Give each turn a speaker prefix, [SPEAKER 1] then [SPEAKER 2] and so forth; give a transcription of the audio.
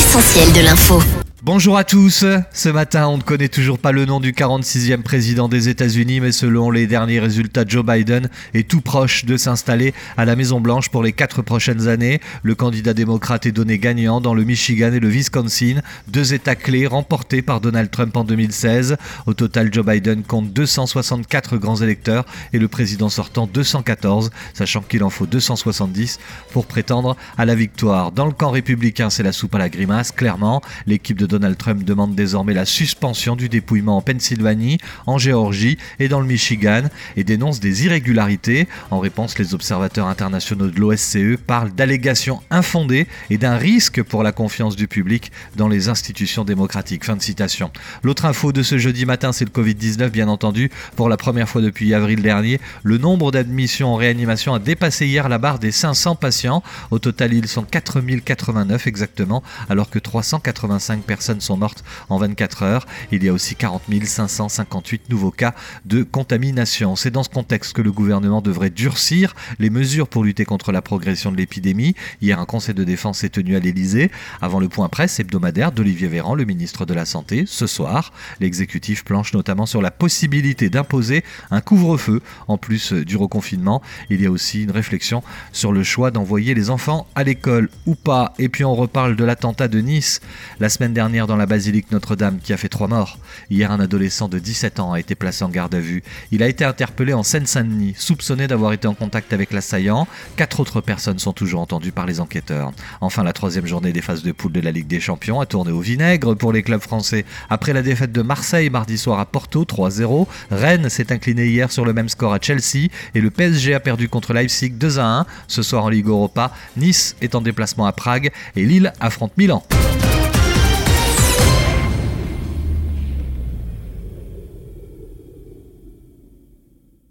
[SPEAKER 1] l'essentiel de l'info.
[SPEAKER 2] Bonjour à tous. Ce matin, on ne connaît toujours pas le nom du 46e président des États-Unis, mais selon les derniers résultats, Joe Biden est tout proche de s'installer à la Maison-Blanche pour les 4 prochaines années. Le candidat démocrate est donné gagnant dans le Michigan et le Wisconsin, 2 États clés remportés par Donald Trump en 2016. Au total, Joe Biden compte 264 grands électeurs et le président sortant 214, sachant qu'il en faut 270 pour prétendre à la victoire. Dans le camp républicain, c'est la soupe à la grimace, clairement. L'équipe de Donald Trump demande désormais la suspension du dépouillement en Pennsylvanie, en Géorgie et dans le Michigan et dénonce des irrégularités. En réponse, les observateurs internationaux de l'OSCE parlent d'allégations infondées et d'un risque pour la confiance du public dans les institutions démocratiques. Fin de citation. L'autre info de ce jeudi matin, c'est le Covid-19, bien entendu. Pour la première fois depuis avril dernier, le nombre d'admissions en réanimation a dépassé hier la barre des 500 patients. Au total, ils sont 4089 exactement, alors que 385 personnes sont mortes en 24 heures. Il y a aussi 40 558 nouveaux cas de contamination. C'est dans ce contexte que le gouvernement devrait durcir les mesures pour lutter contre la progression de l'épidémie. Hier, un conseil de défense s'est tenu à l'Élysée. Avant le point presse hebdomadaire d'Olivier Véran, le ministre de la Santé. Ce soir, l'exécutif planche notamment sur la possibilité d'imposer un couvre-feu. En plus du reconfinement, il y a aussi une réflexion sur le choix d'envoyer les enfants à l'école ou pas. Et puis on reparle de l'attentat de Nice la semaine dernière dans la basilique Notre-Dame qui a fait 3 morts. Hier, un adolescent de 17 ans a été placé en garde à vue. Il a été interpellé en Seine-Saint-Denis, soupçonné d'avoir été en contact avec l'assaillant. 4 autres personnes sont toujours entendues par les enquêteurs. Enfin, la 3e journée des phases de poule de la Ligue des Champions a tourné au vinaigre pour les clubs français. Après la défaite de Marseille mardi soir à Porto, 3-0, Rennes s'est incliné hier sur le même score à Chelsea et le PSG a perdu contre Leipzig 2-1. Ce soir en Ligue Europa, Nice est en déplacement à Prague et Lille affronte Milan.